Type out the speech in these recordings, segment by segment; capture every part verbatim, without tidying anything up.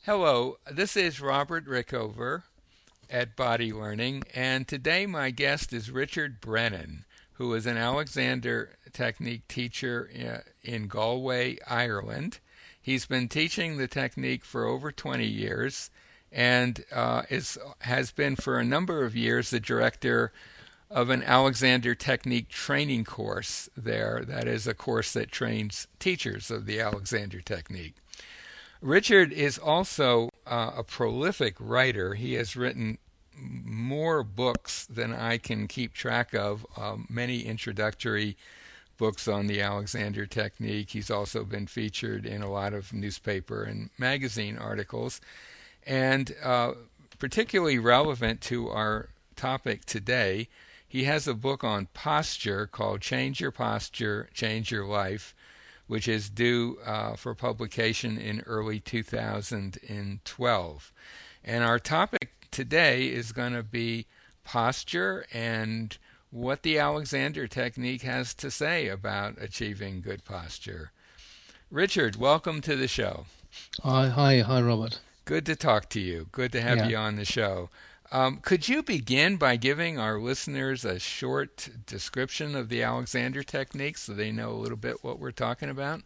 Hello, this is Robert Rickover at Body Learning, and today my guest is Richard Brennan, who is an Alexander Technique teacher uh, in Galway, Ireland. He's been teaching the technique for over twenty years and uh, is has been for a number of years the director of an Alexander Technique training course there. That is a course that trains teachers of the Alexander Technique. Richard is also uh, a prolific writer. He has written more books than I can keep track of, um, many introductory books on the Alexander Technique. He's also been featured in a lot of newspaper and magazine articles. And uh, particularly relevant to our topic today, he has a book on posture called Change Your Posture, Change Your Life, which is due uh, for publication in early two thousand twelve. And our topic today is going to be posture and what the Alexander Technique has to say about achieving good posture. Richard, welcome to the show. Hi, hi, hi, Robert. Good to talk to you. Good to have Yeah, you on the show. Um, could you begin by giving our listeners a short description of the Alexander Technique so they know a little bit what we're talking about?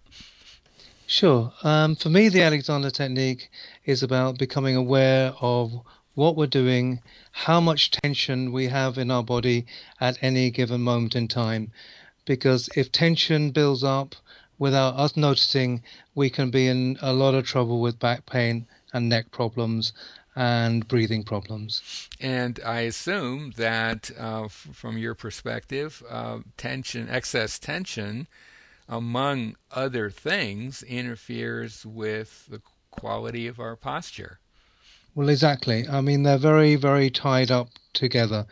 sure. Um, for me, the Alexander technique is about becoming aware of what we're doing, how much tension we have in our body at any given moment in time. Because if tension builds up without us noticing, we can be in a lot of trouble with back pain and neck problems and breathing problems. And I assume that uh, f- from your perspective, uh, tension, excess tension, among other things, interferes with the quality of our posture. Well, exactly. I mean, they're very, very tied up together.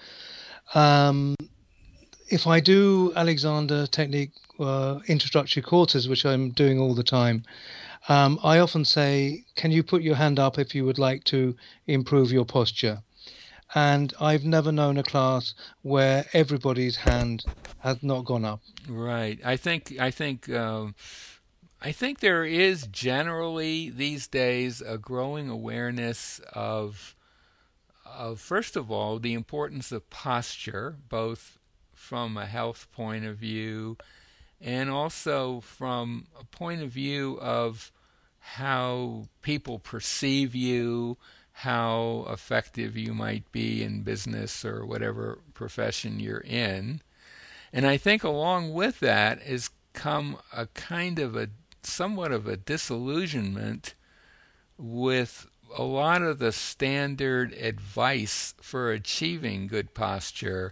Um, if I do Alexander Technique uh, introductory courses, which I'm doing all the time, um, I often say, "Can you put your hand up if you would like to improve your posture?" And I've never known a class where everybody's hand has not gone up. Right. I think I think um, I think there is generally these days a growing awareness of of first of all the importance of posture, both from a health point of view and also from a point of view of how people perceive you, how effective you might be in business or whatever profession you're in. And I think along with that has come a kind of a somewhat of a disillusionment with a lot of the standard advice for achieving good posture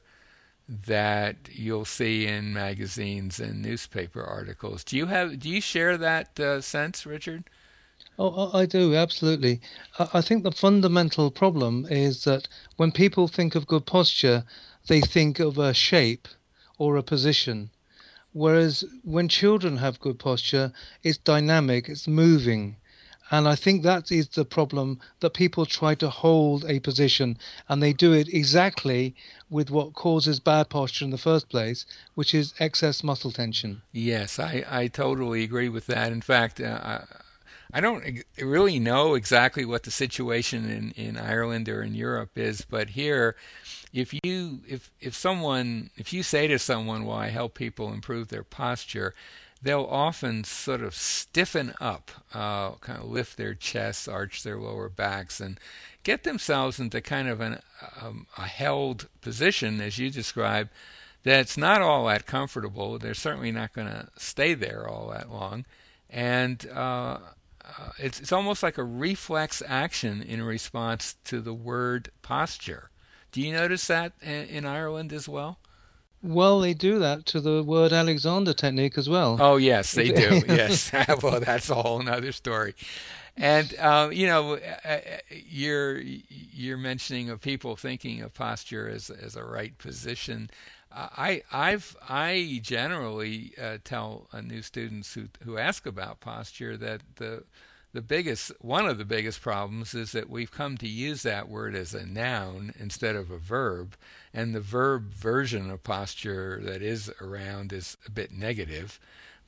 that you'll see in magazines and newspaper articles. Do you have do you share that uh, sense, Richard? Oh, I I do, absolutely. I I think the fundamental problem is that when people think of good posture, they think of a shape or a position. Whereas when children have good posture, it's dynamic, it's moving. And I think that is the problem that people try to hold a position and they do it exactly with what causes bad posture in the first place, which is excess muscle tension. Yes, I, I totally agree with that. In fact, uh, I, I don't ex- really know exactly what the situation in, in Ireland or in Europe is, but here, if you if if someone if you say to someone, "Well, I help people improve their posture," they'll often sort of stiffen up, uh, kind of lift their chests, arch their lower backs, and get themselves into kind of an um, a held position, as you described, that's not all that comfortable. They're certainly not going to stay there all that long, and uh, uh, it's it's almost like a reflex action in response to the word posture. Do you notice that in, in Ireland as well? Well, they do that to the word Alexander technique as well. Oh yes, they do. It- Yes, well that's a whole another story. And um, you know, uh, uh, you're you're mentioning of people thinking of posture as as a right position. Uh, I I've I generally uh, tell uh, new students who who ask about posture that the the biggest one of the biggest problems is that we've come to use that word as a noun instead of a verb, and the verb version of posture that is around is a bit negative.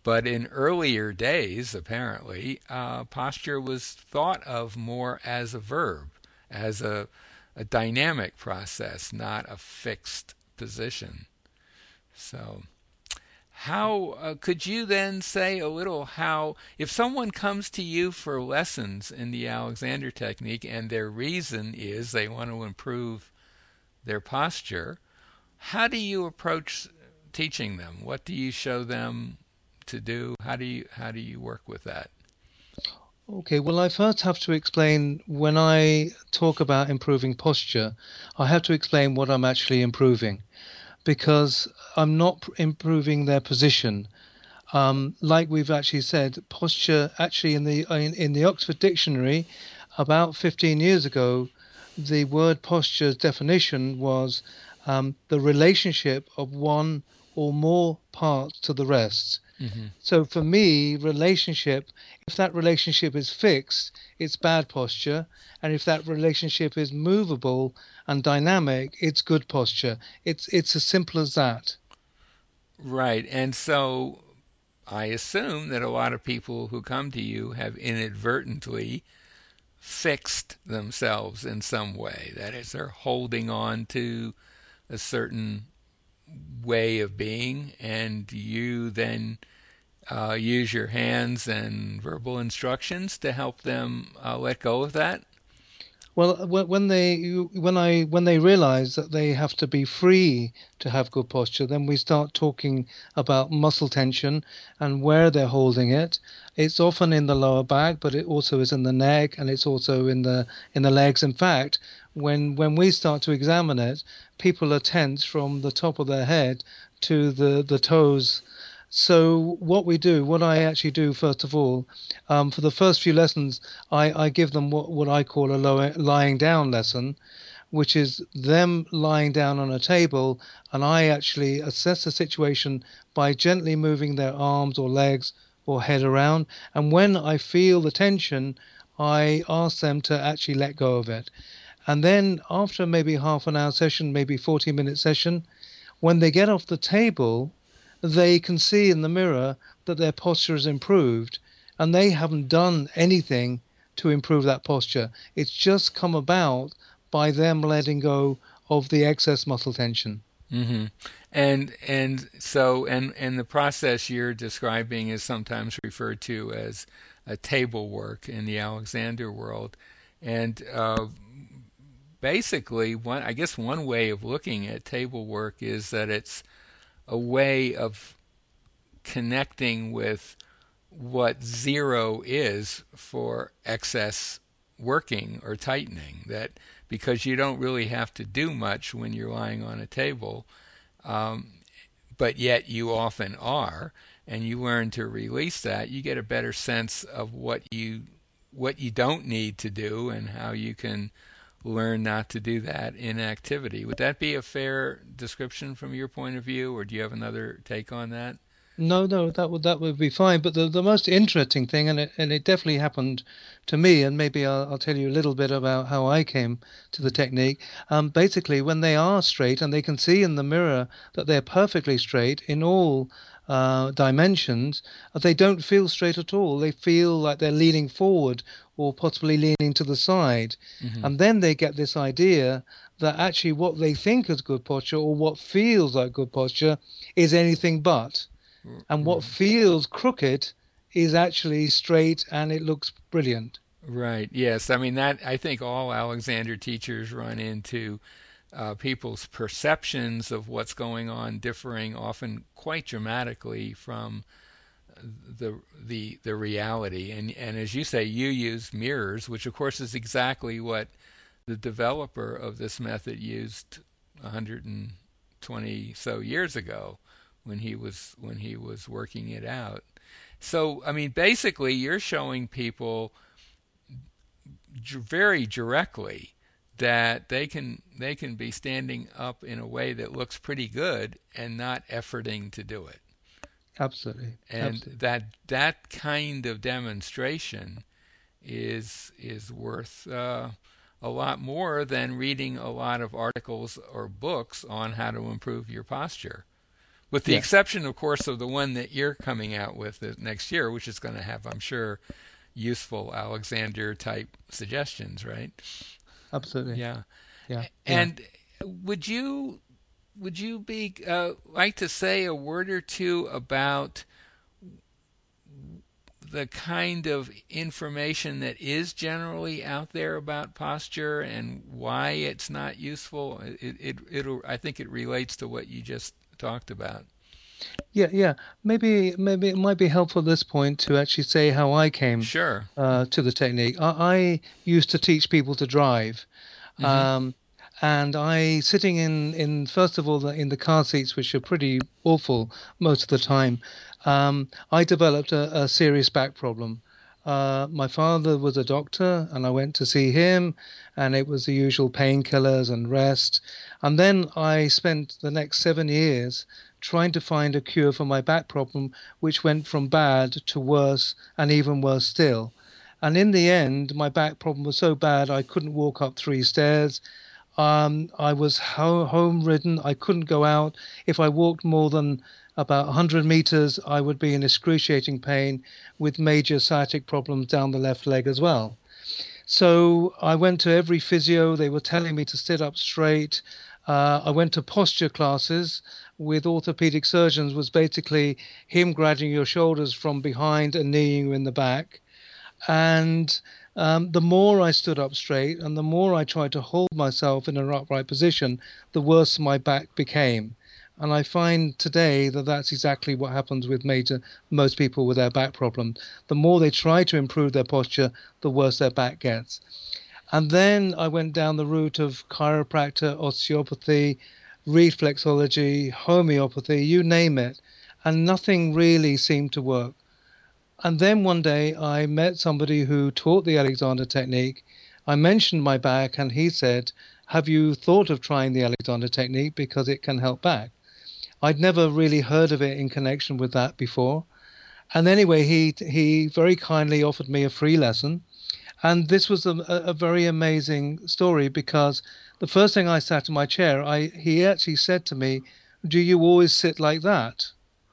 But in earlier days, apparently, uh, posture was thought of more as a verb, as a, a dynamic process, not a fixed position. So, how uh, could you then say a little how, if someone comes to you for lessons in the Alexander technique and their reason is they want to improve their posture, how do you approach teaching them? What do you show them to do? How do you how do you work with that? Okay, well, I first have to explain when I talk about improving posture, I have to explain what I'm actually improving because I'm not pr- improving their position. Um, like we've actually said, posture actually in the in, in the Oxford Dictionary about fifteen years ago, the word posture's definition was um, the relationship of one or more parts to the rest. Hmm. So for me, relationship, if that relationship is fixed, it's bad posture. And if that relationship is movable and dynamic, it's good posture. It's it's as simple as that. Right. And so I assume that a lot of people who come to you have inadvertently fixed themselves in some way. That is, they're holding on to a certain way of being, and you then uh, use your hands and verbal instructions to help them uh, let go of that. Well, wh- when they when I when they realize that they have to be free to have good posture, then we start talking about muscle tension and where they're holding it. It's often in the lower back, but it also is in the neck and it's also in the in the legs. In fact, when when we start to examine it, people are tense from the top of their head to the the toes. So what we do, what I actually do first of all, um, for the first few lessons, I, I give them what, what I call a low, lying down lesson, which is them lying down on a table, and I actually assess the situation by gently moving their arms or legs or head around. And when I feel the tension, I ask them to actually let go of it. And then after maybe half an hour session, maybe forty minute session, when they get off the table, they can see in the mirror that their posture has improved and they haven't done anything to improve that posture. It's just come about by them letting go of the excess muscle tension. Hmm. And and so and and the process you're describing is sometimes referred to as a table work in the Alexander world, and uh, basically one I guess one way of looking at table work is that it's a way of connecting with what zero is for excess working or tightening. That because you don't really have to do much when you're lying on a table, um, but yet you often are, and you learn to release that, you get a better sense of what you what you don't need to do and how you can learn not to do that in activity. Would that be a fair description from your point of view, or do you have another take on that? No, no, that would that would be fine. But the, the most interesting thing, and it and it definitely happened to me, and maybe I'll, I'll tell you a little bit about how I came to the technique. Um, basically, when they are straight and they can see in the mirror that they're perfectly straight in all uh, dimensions, uh, they don't feel straight at all. They feel like they're leaning forward or possibly leaning to the side, Hmm. and then they get this idea that actually what they think is good posture or what feels like good posture is anything but, and what feels crooked is actually straight and it looks brilliant. Right. Yes. I mean that. I think all Alexander teachers run into uh, people's perceptions of what's going on differing often quite dramatically from the the the reality. And and as you say, you use mirrors, which of course is exactly what the developer of this method used one hundred twenty so years ago when he was when he was working it out. So I mean, basically, you're showing people very directly that they can they can be standing up in a way that looks pretty good and not efforting to do it. Absolutely, And absolutely. that that kind of demonstration is is worth uh, a lot more than reading a lot of articles or books on how to improve your posture. with the yeah, exception, of course, of the one that you're coming out with next year, which is going to have, I'm sure, useful Alexander type suggestions, right? absolutely. Yeah. Yeah, yeah. And would you would you be uh, like to say a word or two about the kind of information that is generally out there about posture and why it's not useful? It, it it'll I think it relates to what you just talked about. Yeah, yeah. Maybe maybe it might be helpful at this point to actually say how I came Sure. uh, to the technique. I, I used to teach people to drive, Mm-hmm. um, and I sitting in in first of all the, in the car seats, which are pretty awful most of the time. Um, I developed a, a serious back problem. Uh, my father was a doctor, and I went to see him, and it was the usual painkillers and rest. And then I spent the next seven years trying to find a cure for my back problem, which went from bad to worse and even worse still. And in the end, my back problem was so bad I couldn't walk up three stairs. Um, I was ho- home ridden. I couldn't go out. If I walked more than about one hundred meters, I would be in excruciating pain with major sciatic problems down the left leg as well. So I went to every physio. They were telling me to sit up straight. Uh, I went to posture classes with orthopedic surgeons, was basically him grabbing your shoulders from behind and kneeing you in the back. And um, the more I stood up straight and the more I tried to hold myself in an upright position, the worse my back became. And I find today that that's exactly what happens with major, most people with their back problem. The more they try to improve their posture, the worse their back gets. And then I went down the route of chiropractor, osteopathy, reflexology, homeopathy, you name it. And nothing really seemed to work. And then one day I met somebody who taught the Alexander technique. I mentioned my back, and he said, "Have you thought of trying the Alexander technique because it can help back?" I'd never really heard of it in connection with that before. And anyway, he he very kindly offered me a free lesson. And this was a, a very amazing story because the first thing I sat in my chair, I he actually said to me, "Do you always sit like that?"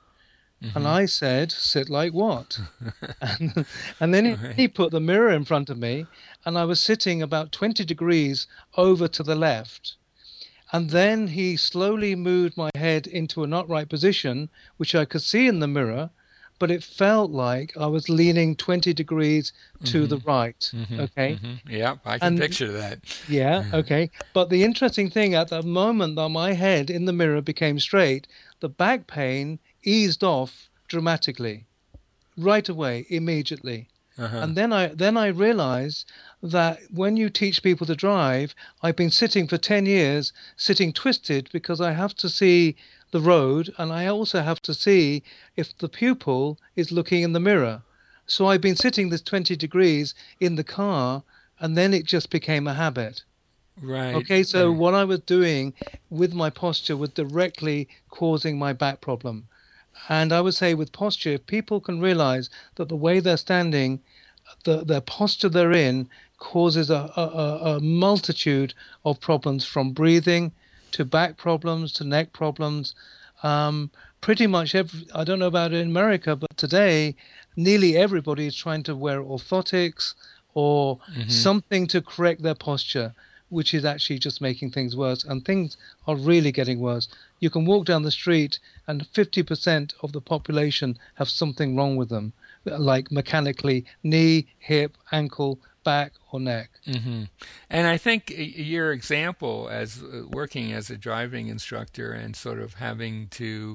And Mm-hmm. I said, "Sit like what?" And, and then Right. he put the mirror in front of me, and I was sitting about twenty degrees over to the left. And then he slowly moved my head into an upright position, which I could see in the mirror, but it felt like I was leaning twenty degrees to Mm-hmm. the right. Mm-hmm. Okay. Mm-hmm. Yep, I can And picture that. yeah, okay. But the interesting thing at the moment that my head in the mirror became straight, the back pain eased off dramatically right away, immediately. Uh-huh. And then I then I realized that when you teach people to drive, I've been sitting for ten years, sitting twisted because I have to see the road and I also have to see if the pupil is looking in the mirror. So I've been sitting this twenty degrees in the car and then it just became a habit. Right. Okay, so Right. what I was doing with my posture was directly causing my back problem. And I would say with posture, if people can realize that the way they're standing, the, the posture they're in causes a, a, a multitude of problems from breathing to back problems to neck problems. Um, Pretty much every, I don't know about in America, but today nearly everybody is trying to wear orthotics or Mm-hmm. something to correct their posture, which is actually just making things worse. And things are really getting worse. You can walk down the street and fifty percent of the population have something wrong with them, like mechanically knee, hip, ankle, back, or neck. Mm-hmm. And I think your example as uh, working as a driving instructor and sort of having to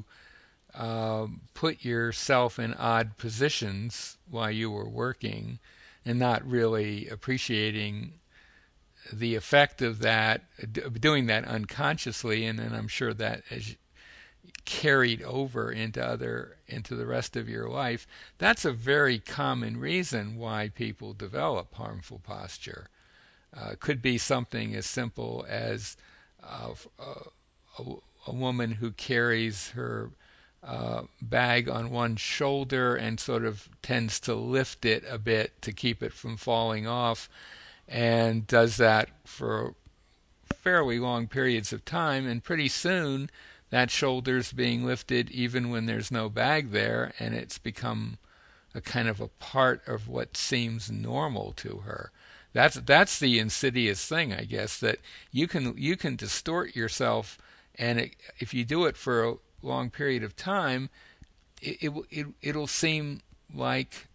um, put yourself in odd positions while you were working and not really appreciating the effect of that, doing that unconsciously, and then I'm sure that as carried over into other into the rest of your life. That's a very common reason why people develop harmful posture. Uh, could be something as simple as uh, a, a woman who carries her uh, bag on one shoulder and sort of tends to lift it a bit to keep it from falling off, and does that for fairly long periods of time, and pretty soon that shoulder's being lifted even when there's no bag there, and it's become a kind of a part of what seems normal to her. That's that's the insidious thing, I guess, that you can you can distort yourself, and it, if you do it for a long period of time, it, it it it'll seem like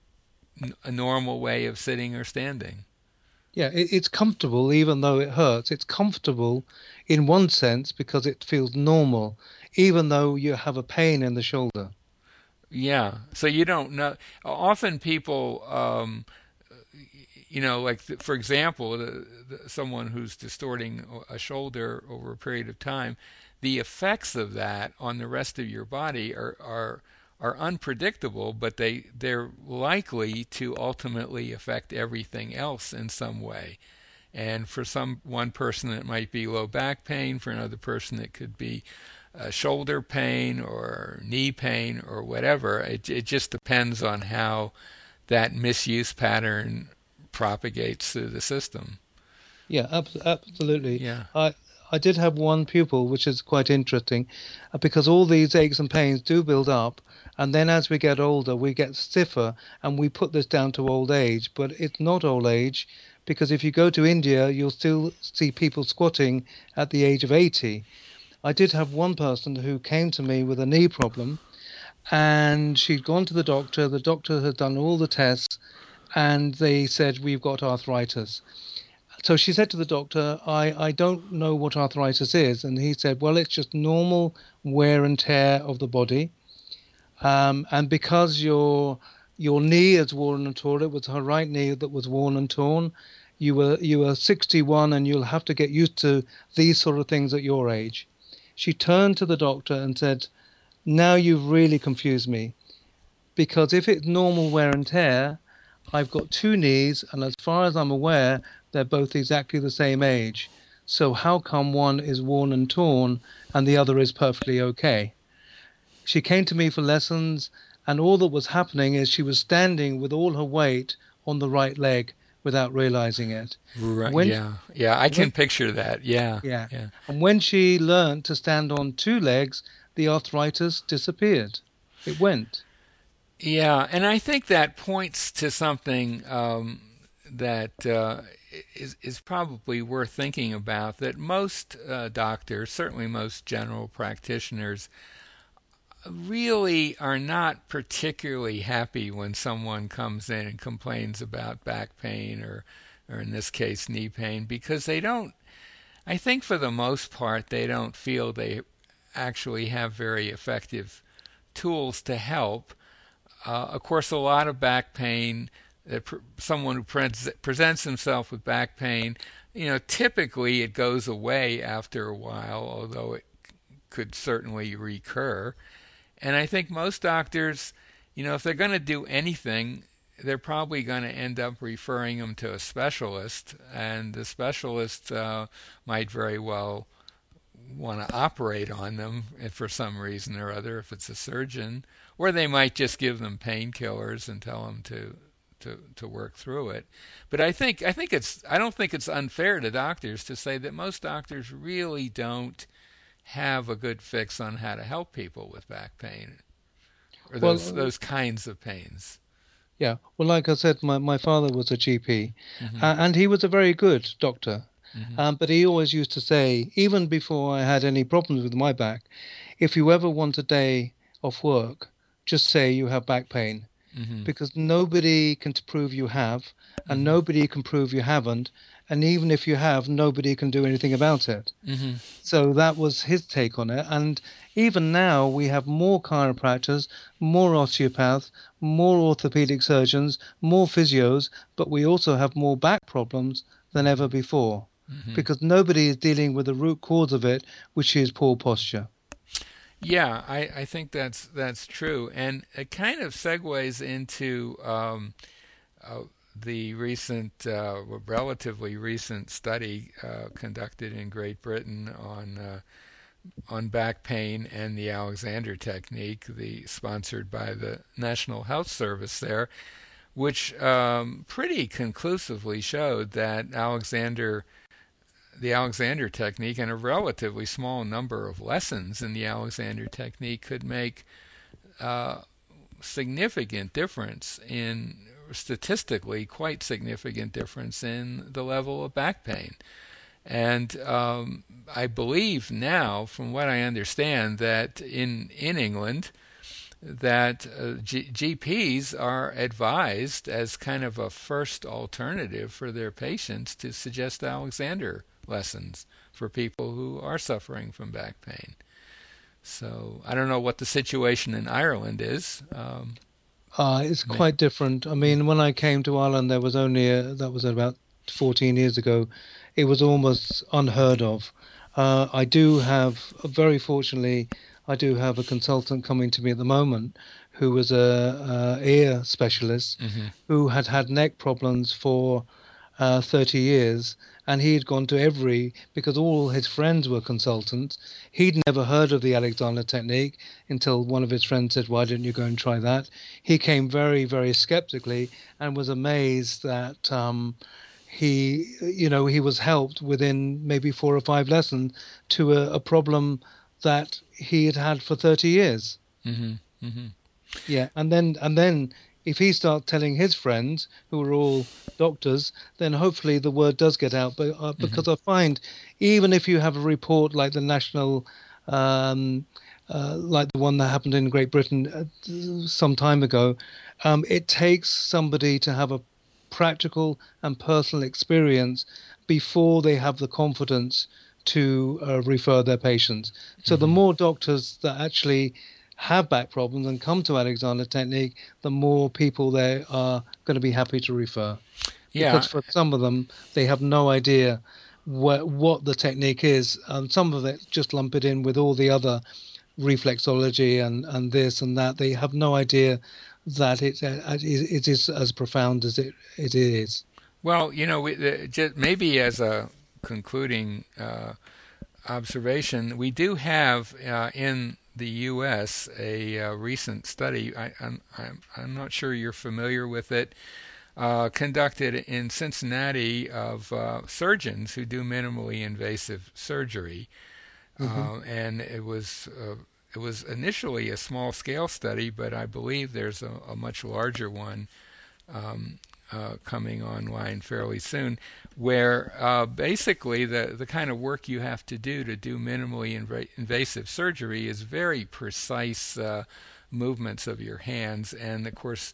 a normal way of sitting or standing. Yeah, it, it's comfortable even though it hurts. It's comfortable in one sense because it feels normal, even though you have a pain in the shoulder. Yeah. So you don't know. Often people, um, you know, like th- for example, the, the, someone who's distorting a shoulder over a period of time, the effects of that on the rest of your body are are are unpredictable, but they they're likely to ultimately affect everything else in some way. And for some one person it might be low back pain, for another person it could be uh, shoulder pain or knee pain or whatever. It it just depends on how that misuse pattern propagates through the system. Yeah, abs absolutely. Yeah. I I did have one pupil, which is quite interesting, uh, because all these aches and pains do build up, and then as we get older, we get stiffer, and we put this down to old age, but it's not old age, because if you go to India, you'll still see people squatting at the age of eighty. I did have one person who came to me with a knee problem, and she'd gone to the doctor. The doctor had done all the tests, and they said, "We've got arthritis." So she said to the doctor, I, I don't know what arthritis is. And he said, well, it's just normal wear and tear of the body. Um, and because your your knee is worn and torn, it was her right knee that was worn and torn. You were you were sixty-one, and you'll have to get used to these sort of things at your age. She turned to the doctor and said, now you've really confused me, because if it's normal wear and tear, I've got two knees, and as far as I'm aware, they're both exactly the same age. So how come one is worn and torn and the other is perfectly okay? She came to me for lessons, and all that was happening is she was standing with all her weight on the right leg without realizing it. Right. When, Yeah. Yeah. I can when, picture that. Yeah. yeah, Yeah. and when she learned to stand on two legs, the arthritis disappeared. It went. Yeah. And I think that points to something um, that uh, is is probably worth thinking about. That most uh, doctors, certainly most general practitioners, really are not particularly happy when someone comes in and complains about back pain or or in this case knee pain, because they don't, I think for the most part they don't feel they actually have very effective tools to help. Uh, of course, a lot of back pain, uh, pr- someone who pre- presents himself with back pain, you know, typically it goes away after a while, although it could certainly recur. And I think most doctors, you know, if they're going to do anything, they're probably going to end up referring them to a specialist, and the specialist uh, might very well want to operate on them if for some reason or other, if it's a surgeon, or they might just give them painkillers and tell them to to to work through it. But I think I think it's I don't think it's unfair to doctors to say that most doctors really don't have a good fix on how to help people with back pain or those Well, those kinds of pains. yeah. Well, like I said, my, my father was a G P, Hmm. uh, and he was a very good doctor. Hmm. Um, but he always used to say, even before I had any problems with my back, if you ever want a day off work, just say you have back pain, Hmm. because nobody can prove you have, and Hmm. nobody can prove you haven't, and even if you have, nobody can do anything about it. Hmm. So that was his take on it. And even now, we have more chiropractors, more osteopaths, more orthopedic surgeons, more physios, but we also have more back problems than ever before Hmm. because nobody is dealing with the root cause of it, which is poor posture. Yeah, I, I think that's that's true, and it kind of segues into um, uh, the recent, uh, relatively recent study uh, conducted in Great Britain on uh, on back pain and the Alexander technique, the sponsored by the National Health Service there, which um, pretty conclusively showed that Alexander the Alexander technique, and a relatively small number of lessons in the Alexander technique could make uh, significant difference in statistically quite significant difference in the level of back pain. And um, I believe now, from what I understand, that in in England, that uh, G- GPs are advised as kind of a first alternative for their patients to suggest Alexander lessons for people who are suffering from back pain. So I don't know what the situation in Ireland is. Um, Uh, it's quite different. I mean, when I came to Ireland, there was only a, that was about fourteen years ago. It was almost unheard of. Uh, I do have, very fortunately, I do have a consultant coming to me at the moment who was a, a ear specialist mhm, who had had neck problems for uh, thirty years, and he had gone to every, because all his friends were consultants. He'd never heard of the Alexander technique until one of his friends said, "Why don't you go and try that?" He came very, very skeptically and was amazed that um, he, you know, he was helped within maybe four or five lessons to a, a problem that he had had for thirty years. mhm, mhm, Yeah, and then and then if he starts telling his friends who are all doctors, then hopefully the word does get out. But uh, mhm. because I find even if you have a report like the national, um, uh, like the one that happened in Great Britain uh, some time ago, um, it takes somebody to have a practical and personal experience before they have the confidence to uh, refer their patients. So the Mhm. more doctors that actually have back problems and come to Alexander Technique, the more people they are going to be happy to refer. Because Yeah, for some of them, they have no idea what what the technique is. Um, some of it just lump it in with all the other reflexology and, and this and that. They have no idea that it uh, it, it is as profound as it, it is. well, you know, we, the, just maybe as a concluding uh, observation, we do have uh, in the U S a uh, recent study. I, I'm, I'm I'm not sure you're familiar with it. Uh, conducted in Cincinnati of uh, surgeons who do minimally invasive surgery, Hmm. uh, and it was uh, it was initially a small scale study, but I believe there's a, a much larger one um, uh, coming online fairly soon, where uh, basically the, the kind of work you have to do to do minimally inv- invasive surgery is very precise uh, movements of your hands. And of course,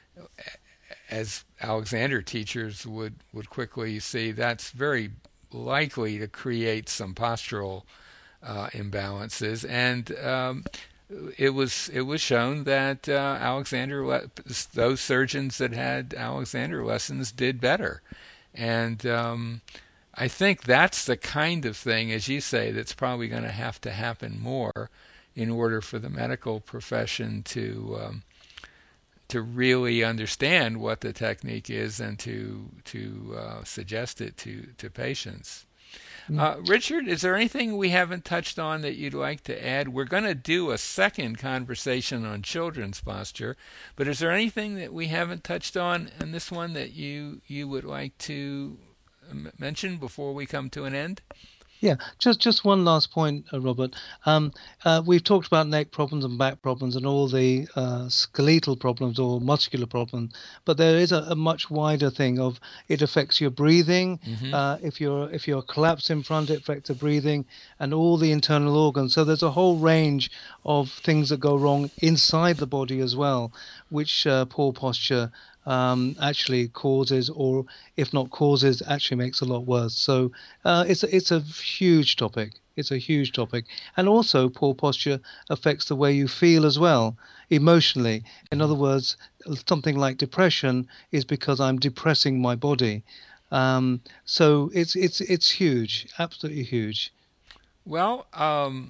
as Alexander teachers would, would quickly see, that's very likely to create some postural uh, imbalances. And um, it was it was shown that uh, Alexander le- those surgeons that had Alexander lessons did better, and um, I think that's the kind of thing, as you say, that's probably going to have to happen more in order for the medical profession to um, to really understand what the technique is and to to uh, suggest it to to patients. Uh, Richard, is there anything we haven't touched on that you'd like to add? We're going to do a second conversation on children's posture, but is there anything that we haven't touched on in this one that you you would like to m- mention before we come to an end? Yeah, just just one last point, uh, Robert. Um, uh, we've talked about neck problems and back problems and all the uh, skeletal problems or muscular problems, but there is a, a much wider thing of it affects your breathing. Hmm. Uh, if you're if you're collapsed in front, it affects the breathing and all the internal organs. So there's a whole range of things that go wrong inside the body as well, which uh, poor posture um, actually causes, or if not causes, actually makes a lot worse. So uh, it's a, it's a huge topic. It's a huge topic, and also poor posture affects the way you feel as well, emotionally. In Hmm. other words, something like depression is because I'm depressing my body. Um, so it's it's it's huge, absolutely huge. Well, um,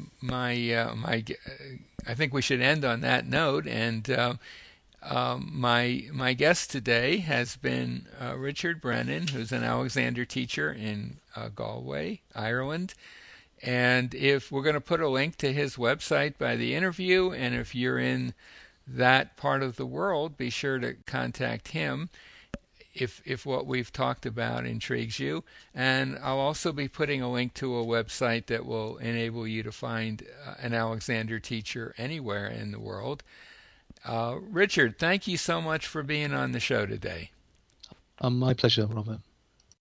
my uh, my, I think we should end on that note, and uh, Um, my my guest today has been uh, Richard Brennan, who's an Alexander teacher in uh, Galway, Ireland. And if we're going to put a link to his website by the interview, and if you're in that part of the world, be sure to contact him. if if what we've talked about intrigues you. And I'll also be putting a link to a website that will enable you to find uh, an Alexander teacher anywhere in the world. Uh, Richard, thank you so much for being on the show today. Um, my pleasure, Robert.